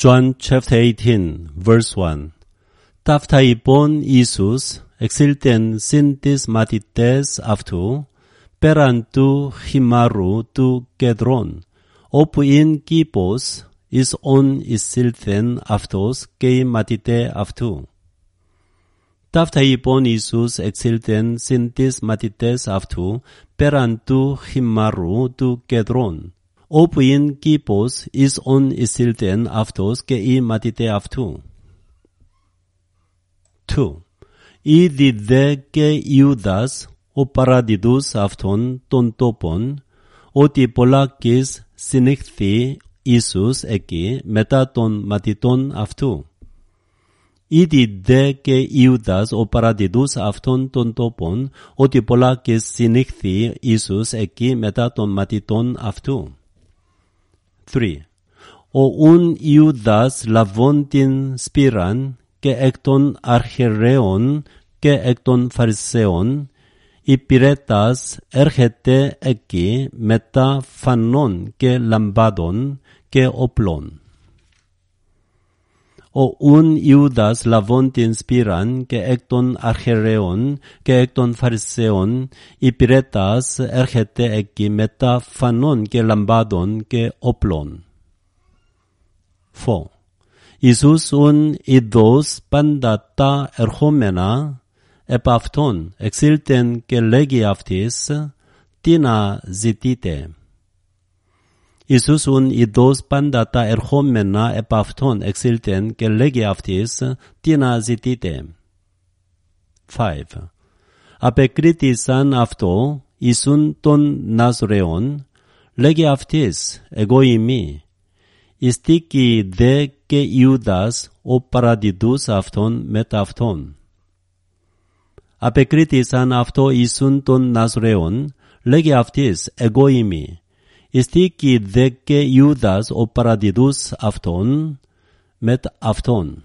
John chapter 18, verse 1. Ταύτα Ιησούς εξήλθεν συν της μαθητές αυτού, πέραν του χυμάρου του Κεδρών, όπου ειν κήπος, εις ον εισήλθεν αυτός και οι μαθητές αυτού. Ταύτα Ιησούς εξήλθεν συν της μαθητές αυτού, πέραν του χυμάρου του Κεδρών, όπου ειν κήπος, εις ον εισήλθεν αυτός και οι μαθητές αυτού. 2. Ήδη δε και Ιούδας, ο παραδίδους αυτών των τόπων, ότι πολλάκις συνήχθη Ιησούς εκεί μετά των μαθητών αυτού. Ήδη δε και Ιούδας, ο παραδίδους αυτών των τόπων, ότι πολλάκις συνήχθη Ιησούς εκεί μετά των μαθητών αυτού. 3. Ο ουν Ιούδας λαβών την σπήραν και εκ των αρχιερέων και εκ των Φαρισαίων, υπηρέτας έρχεται εκεί μετά φανών και λαμπάδων και όπλων. Ο ουν Ιούδας λαβών την σπήραν και εκ των αρχιερέων και εκ των Φαρισαίων, υπηρέτας έρχεται εκεί μετά φανών και λαμπάδων και όπλων. 4. Ιησούς ουν ειδός πάντα τα ερχόμενα επ' αυτόν εξήλθεν και λέγει αυτής, τι να ζητείτε. Ιησούς ουν ειδός πάντα τα ερχόμενα επ' αυτόν εξήλθεν και λέγει αυτής, τι να ζητείτε. 5. Απεκρίτησαν αυτό Ιησούν των Ναζραίων, λέγει αυτής, εγώ είμαι. Ιστήκη δε και Ιούδας, ο παραδίδους αυτών μετ' αυτόν. Απεκρίτησαν αυτό Ιησούν των Ναζραίων, λέγει αυτής, εγώ είμαι. Ιστήκη δε και Ιούδας, ο παραδίδους αυτών μετ' αυτόν.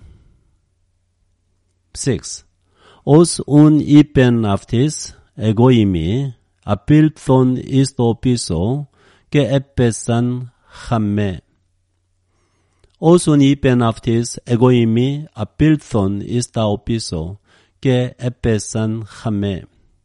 6. Ως ουν είπεν αυτής, εγώ είμαι, απήλθον εις το πίσω και έπεσαν χαμέ. Όσον είπεν αυτής, εγώ είμαι, απήλθον εις τα οπίσω και έπεσαν χαμέ.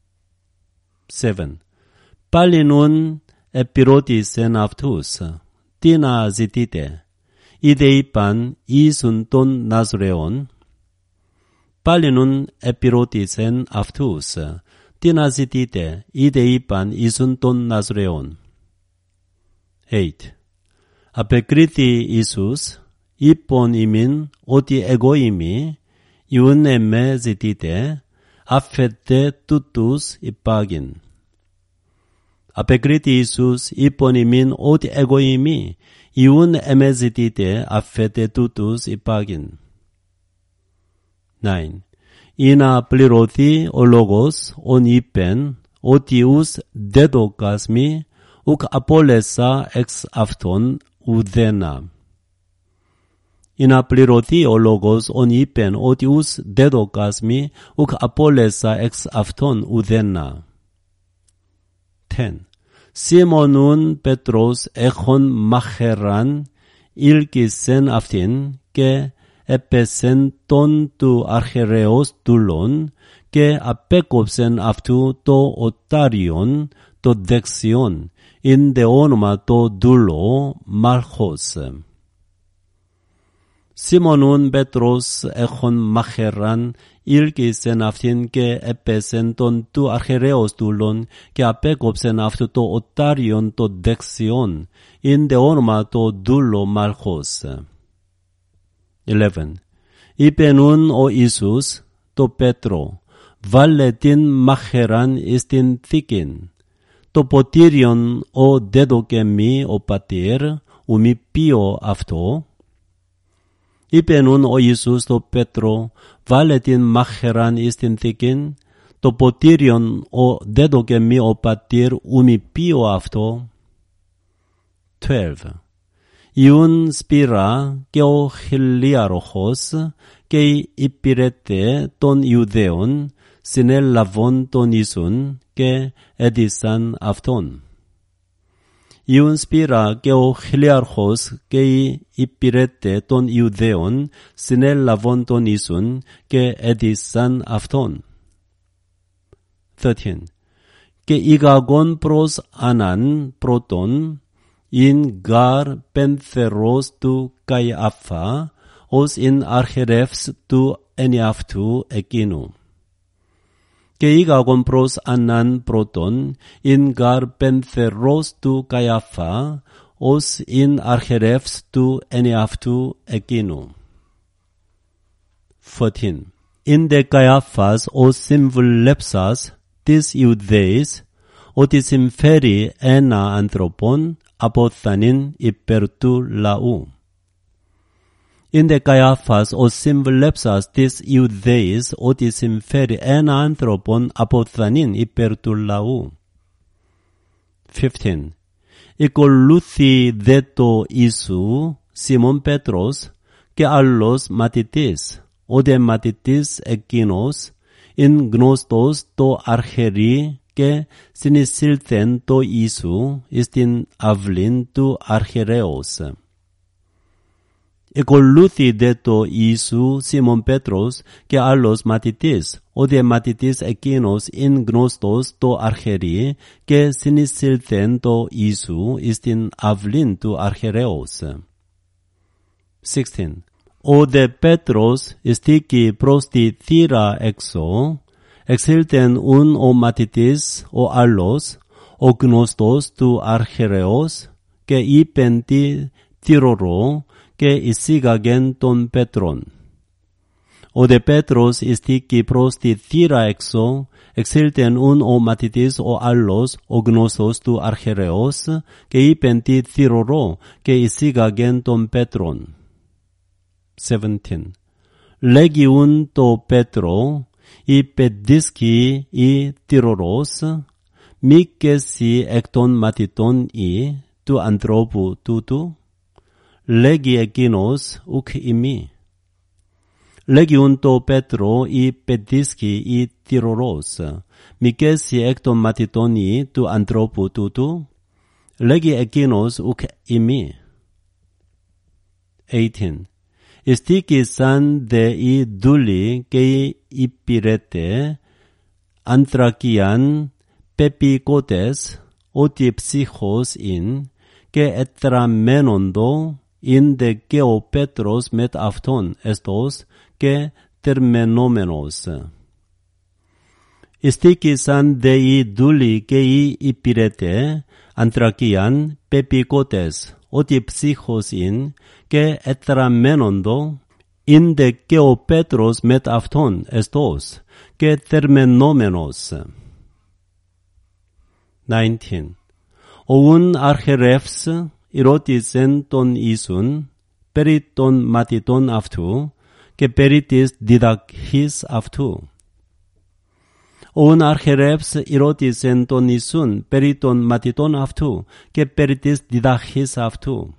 7. Πάλι νουν επιρώτησεν αυτούς, τι να ζητείτε. Είδε είπαν, Ιησούν των Ναζραίων. Πάλι νουν επιρώτησεν αυτούς, τι να ζητείτε. Είδε είπαν, Ιησούν των Ναζραίων. 8. Απεκρίθη Ιησούς, είπον ημίν ότι εγώ είμαι, ιούν εμέ ζητείτε, αφέτε τούτους υπάγειν. Απεκρίθη Ιησούς, είπον ημίν ότι εγώ είμαι, ιούν εμέ ζητείτε, αφέτε τούτους υπάγειν. 9. Ή να πληρωθεί ο λόγος, ον είπεν, ότι ους δέδοκασμοι, ουκ απόλεσα εξ αυτών ουδένα. Ή να πληρωθεί ο λόγος, ον είπεν, ότι ους δέδοκασμοι, ουκ απόλεσα εξ αυτών ουδένα. 10. Σίμωνουν Πέτρος έχων μαχαιράν, ήλκησεν αυτήν και έπεσεν τον του αρχιερέως δούλων και απέκοψεν αυτού το οτάριον, το δεξιόν, ειν δε όνομα το δούλο Μάλχος. Σίμωνουν Πέτρος έχων μαχαιράν, ήλκησεν αυτήν και έπεσεν τον του αρχιερέως δούλων και απέκοψεν αυτού το οτάριον, το δεξιόν, ειν δε όνομα το δούλο Μάλχος. 11. Είπε νουν ο Ιησούς το Πέτρο, βάλε την μαχαιράν εις την θήκην. Το ποτήριον ο δέδωκε μη ο πατήρ, ου μη πίω αυτό. Είπε νουν ο Ιησούς το Πέτρο, βάλε την μαχαιράν εις την θήκην. Το ποτήριον ο δέδωκε μη ο πατήρ, ου μη πίω αυτό. 12. Ιούν σπήρα και ο χιλιάροχος και οι υπηρέτες των Ιουδαίων συνέλαβον τον Ιησούν και έδισαν αυτόν. Iun spira keo heliarchos kei ipirete ton iudeon sinel lavon ton isun ke edisan afton. 13. Ke igagon pros anan proton in gar pentheros tu kai afa os in archerefs tu eniaftu ekinu. Ke igagon pros anan proton in gar pentheros tu kai afa os in archerefs tu eniaftu ekinu. 14. In de Caiaphas os simvullepsas tis iudeis otis inferi ena anthropon apothanin ipertu lau. In de Caiaphas os simvullepsas tis iudeis otis inferi ena anthropon apothanin ipertu lau. 15. Ikoluthi deto isu Simon Petros ke allos matitis ode matitis ekinos in gnostos to archeri ke sinisilten to isu istin avlin tu archereos. Ekoluthi deto isu Simon Petros ke allos matitis ode matitis ekinos in gnostos to archeri ke sinisilten to isu istin avlin tu archereos. 16. Ode Petros istiki prosti thira exo, exilten un o matitis o allos, o gnostos tu archereos, ke ipenti thiroro, ke isigagen ton Petron. Ode Petros istiki prosti thira exo, exilten un o matitis o allos, o gnostos tu archereos, ke ipenti thiroro, ke isigagen ton Petron. 17. Legiun to Petro, I pediski I tiroros, mikesi ekton matiton I, tu anthropu tutu, legi ekinos uk imi. Legiun to Petro I pediski I tiroros, mikesi ekton matiton I, tu anthropu tutu, legi ekinos uk imi. 18. Istiki san de I duli ke ipirete, anthrakian pepikotes, oti psychos in, ke etramenondo in de geo Petros met afton estos, ke termenomenos. Istiki san de I duli ke ipirete, anthrakian pepikotes, oti psychos in, ke etramenondo, in de geo Petros met afton estos, ke termenomenos. 19. Oun archerefs irotisen ton isun, periton matiton aftu, ke peritis didachis aftu. Oun archerefs irotisen ton isun, periton matiton aftu, ke peritis didachis aftu.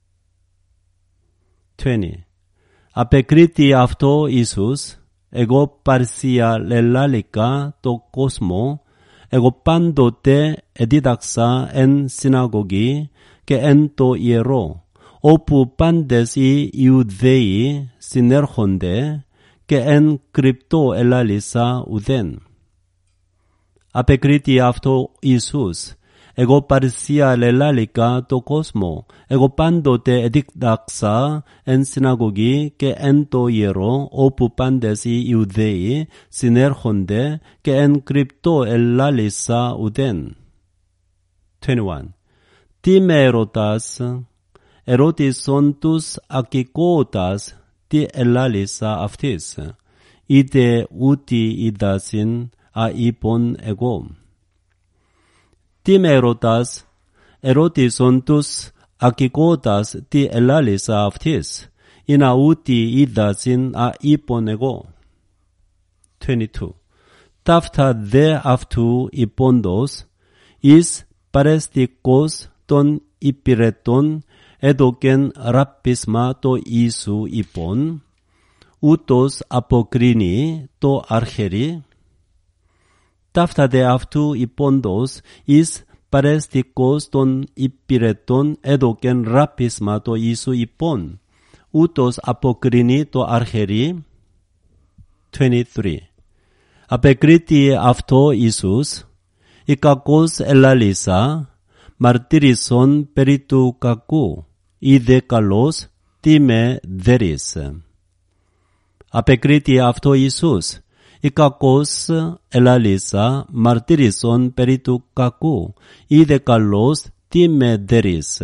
20. Apekriti afto Isus, ego parsia lellalika to cosmo, ego pandote edidaxa en sinagogi, ke ento iero, opu pandes I iudei sinerchonde, ke en crypto elalisa uden. Apekriti afto Isus, ego parsia lellalika to cosmo, ego pandote edidaxa en sinagogi, ke ento iero, opu pandes I iudei sinerchonde, ke en crypto elalisa uden. 21. Time erotas, erotisontus akikotas, ti elalisa aftis, ide uti idasin a ipon ego. Time erotas, erotisontus akikotas ti elalisa aftis, ina uti idasin a ipon ego. 22. Tafta de aftu ipondos, is parestikos ton ipireton, edoken rappisma to isu ipon, utos apokrini to archeri. Tafta de aftu ipondos is παρέστηκος των υπηρετών έδωκεν ράπισμα το Ιησού υπόν, ούτως αποκρινεί το αρχερί. 23. Απεκρίτη αυτό Ιησούς, η κακός ελάλησα, μαρτύρησον περί του κακού, είδε καλός, τι με δέρεις. Απεκρίτη αυτό Ιησούς, η κακός ελάλησα, μαρτύρησον περί του κακού, είδε καλός, τι με δέρεις.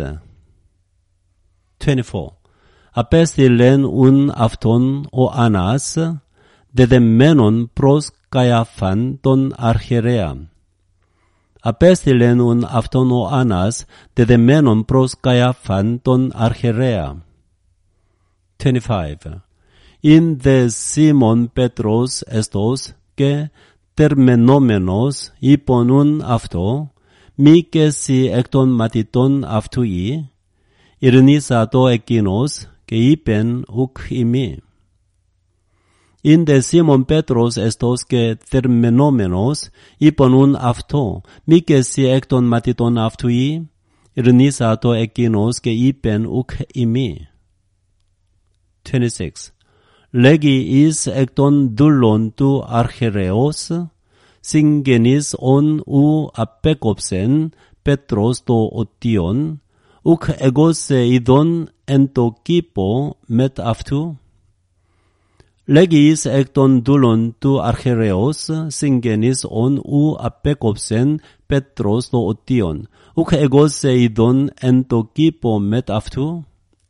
24. Απέστειλεν ουν αυτόν ο Άννας, δεδεμένον προς Καϊαφάν τον αρχιερέα. Απέστειλεν ουν αυτόν ο Άννας, δεδεμένον προς Καϊαφάν τον αρχιερέα. 25. Ειν δε Σίμων Πέτρος εστός και τερμενόμενος είπον ουν αυτό, μη και σοι εκ των μαθητών αυτού ή, ειρνήσατο εκείνος και είπεν ουκ ημί. Ειν δε Σίμων Πέτρος εστός και τερμενόμενος είπον ουν αυτό, μη και σοι εκ των μαθητών αυτού ή, ειρνήσατο εκείνος και είπεν ουκ ημί. 26. Λέγει εις εκ των δούλων του αρχιερέως, συγγενείς ον ου απέκοψεν Πέτρος το οτίον, ουκ εγώσε ειδών εν το κήπο μετ αυτού. Λέγει εις εκ των δούλων του αρχιερέως, συγγενείς ον ου απέκοψεν Πέτρος το οτίον, ουκ εγώσε ειδών εν το κήπο μετ αυτού.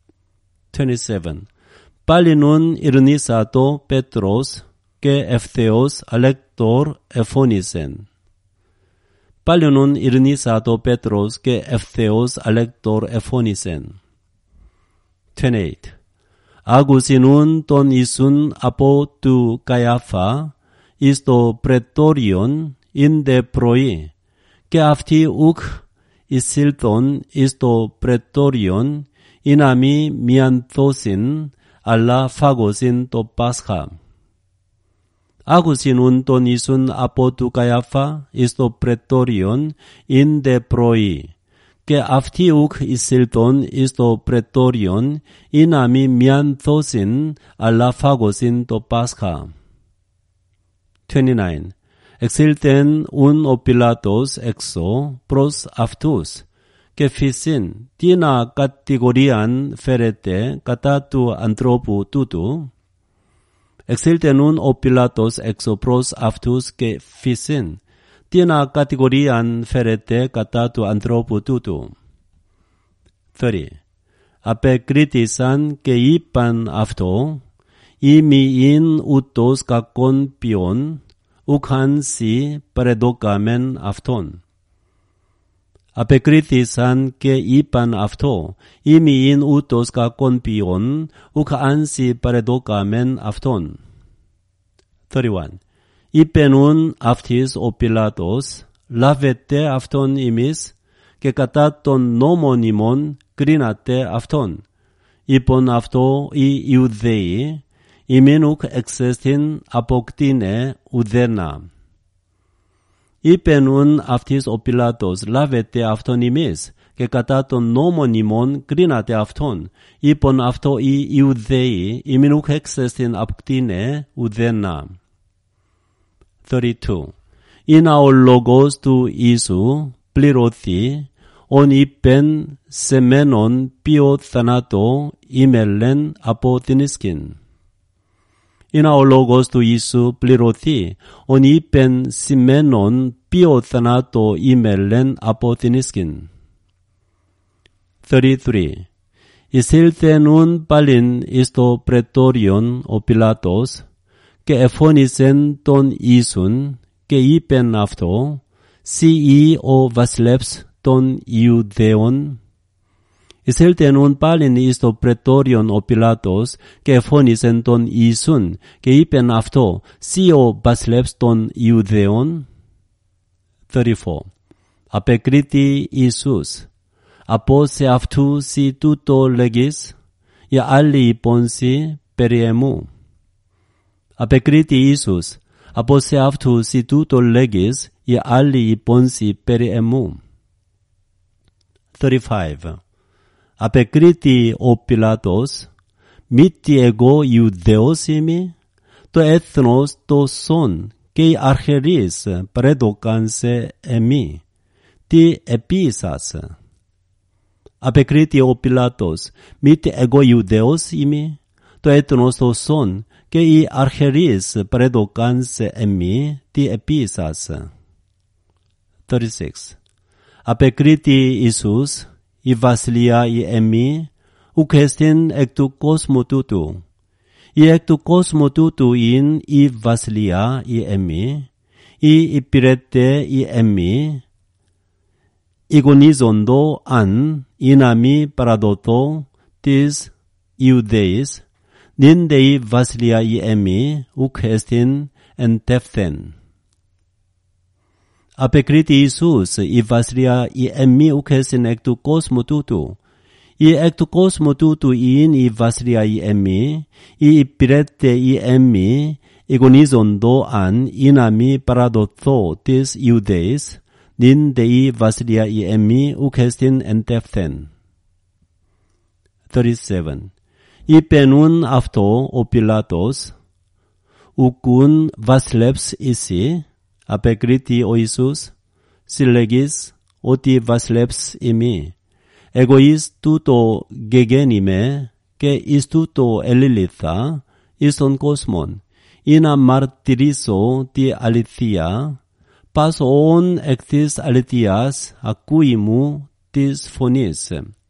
27. Πάλι νουν ειρνήσατο Πέτρος και ευθέως αλέκτορ εφώνησεν. Πάλι νουν ειρνήσατο Πέτρος και ευθέως αλέκτορ εφώνησεν. 28. Άκουσιν τον Ιησούν από του Καϊάφα εις το πρετόριον ειν δε πρωί, και αυτοί ουκ εισήλθον εις το πρετόριον, ή να μη μιανθώσιν, αλλά φάγωσιν το Πάσχα. Άκουσιν τον Ιησούν από του Καϊάφα εις το πρετόριον ειν δε πρωί, και αυτοί ουκ εισήλθον εις το πρετόριον, ή να μη μιανθώσιν, αλλά φάγωσιν το Πάσχα. 29. Εξήλθεν ουν ο Πιλάτος έξω προς αυτούς, και φύσιν, τι να κατηγορίαν φέρετε κατά του ανθρώπου τούτου. Εξήλθεν ουν ο Πιλάτος έξω προς αυτούς και φύσιν, τι να κατηγορίαν φέρετε κατά του ανθρώπου τούτου. 30. Απεκρίτησαν και είπαν αυτό, ή μη ειν ούτως κακόν ποιον, ουκαν σοι παρεδώκαμεν αυτόν. Απεκρίθησαν και είπαν αυτό, ή μη ειν ούτως κακόν ποιον, ουκαν σοι παρεδώκαμεν αυτόν. 31. Είπενουν αυτοίς ο Πιλάτος, λάβετε αυτόν ημείς, και κατά τον νόμον ημών κρίνατε αυτόν. Είπον αυτό οι Ιουδαίοι, ημίν ουκ εξέστην αποκτήνε ουδένα. Είπενουν αυτοίς ο Πιλάτος, λάβετε αυτόν ημείς, και κατά τον νόμον ημών κρίνατε αυτόν. Είπον αυτό οι Ιουδαίοι, ημίν ουκ εξέστην αποκτήνε ουδένα. 32. Είναι ο λόγος του Ιησού πληρωθεί, ον είπεν σε μένον ποιο θανάτο ημελεν από την ισκήν. Είναι ο λόγος του Ιησού πληρωθεί, ον είπεν σε μένον ποιο θανάτο ημελεν από την ισκήν. 33. Εισήλθεν πάλιν εις το πρετόριον ο Πιλάτος, και εφώνησεν τον Ιησούν, και είπεν αυτό, «Σοι ή ο βασιλεύς των Ιουδαίων». Εισήλθεν πάλιν εις το πρετόριον ο Πιλάτος, και εφώνησεν τον Ιησούν, και είπεν αυτό, «Σοι ο βασιλεύς των Ιουδαίων». 34. Απεκρίτη Ιησούς, «Από σε αυτού σοι τούτο λέγεις, οι άλλοι είπον σοι περί εμού». Απεκρίτη Ιησούς, «Από σε αυτού σοι τούτο λέγεις, οι άλλοι είπον σοι περί εμού». 35. Απεκρίτη ο Πιλάτος, μη τι εγώ Ιουδαίος είμαι, το έθνος το σον και οι αρχιερείς πρέδωκαν σε εμεί, τι επίησας. Απεκρίτη ο Πιλάτος, μη τι εγώ Ιουδαίος είμαι, το έθνος το σον και οι αρχιερείς πρέδωκαν σε εμεί, τι επίησας. 36. Απεκρίτη Ιησούς, η βασιλεία η εμεί, ουκ εστιν εκ του κόσμου τούτου. Η εκ του κόσμου τούτου ειν η βασιλεία η εμεί, η υπηρετέ η εμεί, εικονίζοντο αν η να μη παραδοθώ της Ιουδαίης, νυν δε η βασιλεία η εμεί, ουκ εστιν εν τεύθεν. Απεκρίτη Ιησούς, η βασιλεία η εμεί ουκ εστιν εκ του κόσμου τούτου. Η εκ του κόσμου τούτου είναι η βασιλεία η εμεί, η υπηρέτε η εμεί, εικονίζοντο αν ή να μη παραδοθώ της Ιουδαίης, νυν δε η βασιλεία η εμεί ουκ εστιν εν τεύθεν. 37. Είπε νουν αυτό ο Πιλάτος, ουκούν βασιλεύς εσύ, απεκρίτη ο Ιησούς, συλλεγείς ότι βασιλεύς ημί. Εγώ εις τούτο γεγέννημαι και εις τούτο ελήλυθα εις τον κόσμον, ή να μαρτυρήσω τη αλήθεια, πας όν εκ της αληθείας ακούει μου της φωνής.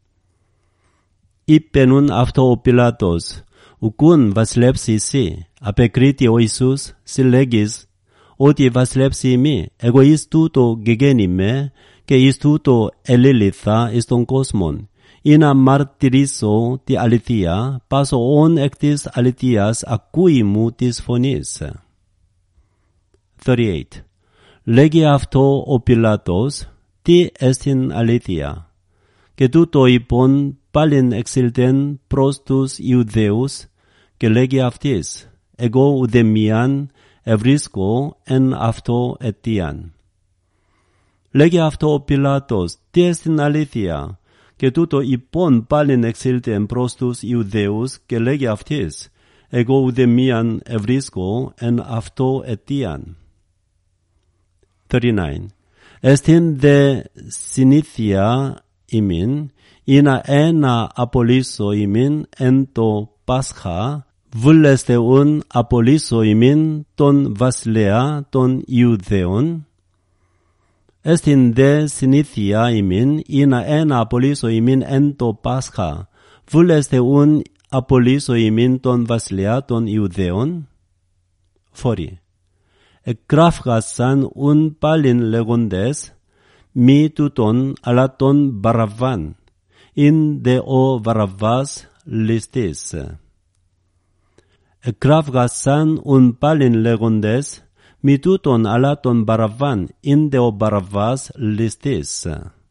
Είπε νουν αυτό ο Πιλάτος, ουκούν βασιλεύς εσύ, απεκρίτη ο Ιησούς, συλλέγεις ότι βασιλεύς ημί, εγώ εις τούτο γεγέννημαι και εις τούτο ελήλυθα εις τον κόσμον, ή να μαρτυρήσω τη αλήθεια, πας όν εκ της αληθείας ακούει μου της φωνής. 38. Λέγει αυτό ο Πιλάτος, τι εστιν αλήθεια, και τούτο είπον πάλιν εξήλθεν προς τους Ιουδαίους, και λέγει αυτής, εγώ ουδεμίαν ευρίσκω εν αυτό αιτίαν. Λέγει αυτό ο Πιλάτος, τι εστιν αλήθεια, και τούτο είπον πάλιν εξήλθεν προς τους Ιουδαίους, και λέγει αυτής, εγώ ουδεμίαν ευρίσκω εν αυτό αιτίαν. 39. Εστιν δε συνήθεια ημίν, ή να ένα απολύσω ημίν εν το Πάσχα, βούλεστε ουν απολύσω ημίν τον βασιλέα των Ιουδαίων. Εστιν δε συνήθεια ημίν, ή να ένα απολύσω ημίν εν το Πάσχα, βούλεστε ουν απολύσω ημίν τον βασιλέα των Ιουδαίων. 40. Εκγράφγασαν ουν πάλιν λέγοντες, μη τούτον αλλά τον Βαραββάν, ειν δε ο Βαραββάς ληστής. Εκγράφγασαν ουν πάλιν λέγοντες, μη τούτον αλλά τον Βαραββάν, ειν δε ο Βαραββάς ληστής.